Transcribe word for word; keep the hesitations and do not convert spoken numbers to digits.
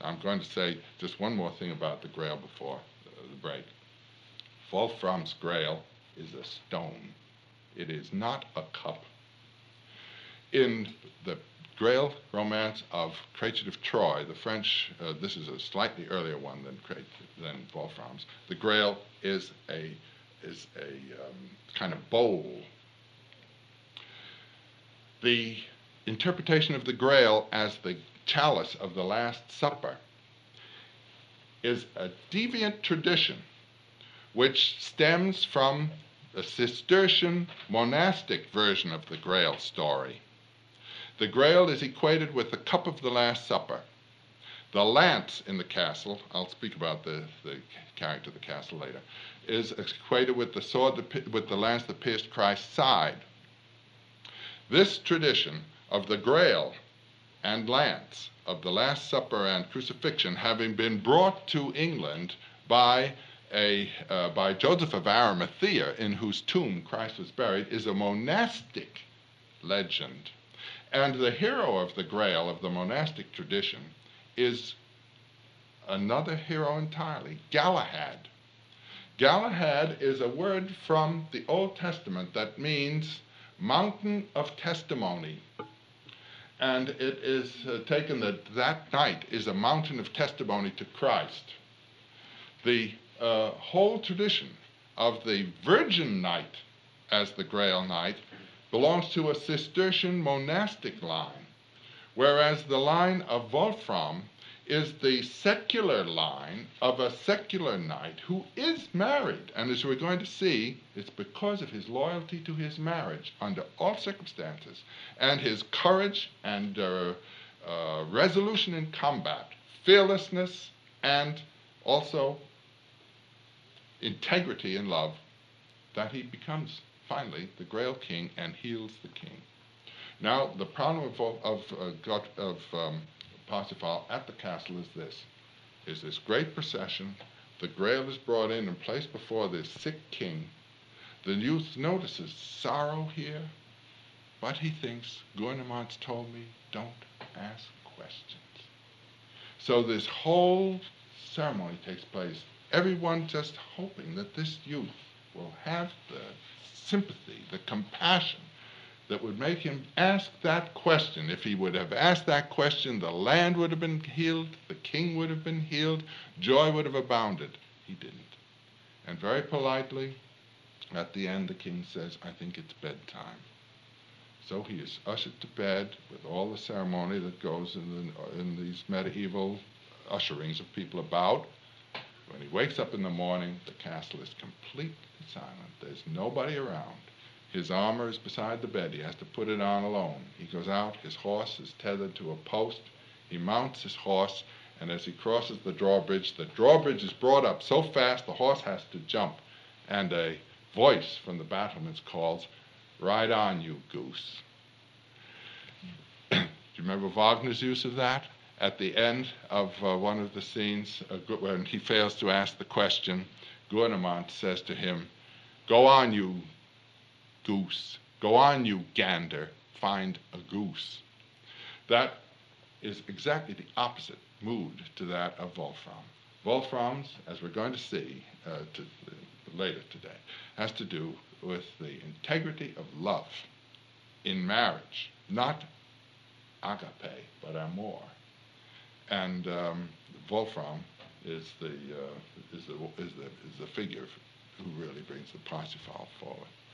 I'm going to say just one more thing about the Grail before the break. Wolfram's Grail is a stone. It is not a cup. In the Grail romance of Créature of Troy, the French, uh, this is a slightly earlier one than than Wolfram's. The Grail is a is a um, kind of bowl. The interpretation of the Grail as the chalice of the Last Supper is a deviant tradition which stems from the Cistercian monastic version of the Grail story. The Grail is equated with the cup of the Last Supper. The lance in the castle, I'll speak about the, the character of the castle later, is equated with the sword, that, with the lance that pierced Christ's side. This tradition of the Grail and lance, of the Last Supper and crucifixion, having been brought to England by a uh, by Joseph of Arimathea, in whose tomb Christ was buried, is a monastic legend. And the hero of the Grail, of the monastic tradition, is another hero entirely, Galahad. Galahad is a word from the Old Testament that means mountain of testimony. And it is uh, taken that that night is a mountain of testimony to Christ. The uh, whole tradition of the Virgin Night as the Grail Night belongs to a Cistercian monastic line, whereas the line of Wolfram is the secular line of a secular knight who is married. And as we're going to see, it's because of his loyalty to his marriage under all circumstances, and his courage and uh, uh, resolution in combat, fearlessness, and also integrity in love, that he becomes finally the Grail King and heals the king. Now, the problem of, of, uh, God, of um, Parsifal at the castle is this. Is this great procession. The Grail is brought in and placed before this sick king. The youth notices sorrow here, but he thinks, Gouvernement's told me, don't ask questions. So this whole ceremony takes place, everyone just hoping that this youth will have the sympathy, the compassion that would make him ask that question. If he would have asked that question, the land would have been healed, the king would have been healed, joy would have abounded. He didn't. And very politely, at the end, the king says, I think it's bedtime. So he is ushered to bed with all the ceremony that goes in, the, in these medieval usherings of people about. When he wakes up in the morning, the castle is completely silent. There's nobody around. His armor is beside the bed. He has to put it on alone. He goes out. His horse is tethered to a post. He mounts his horse, and as he crosses the drawbridge, the drawbridge is brought up so fast the horse has to jump. And a voice from the battlements calls, ride on, you goose. Do you remember Wagner's use of that? At the end of uh, one of the scenes, uh, when he fails to ask the question, Gouvernement says to him, go on, you goose. Go on, you gander. Find a goose. That is exactly the opposite mood to that of Wolfram. Wolfram's, as we're going to see uh, to, uh, later today, has to do with the integrity of love in marriage, not agape, but amour. And um, Wolfram is the, uh, is, the, is, the, is the figure who really brings the Parsifal forward.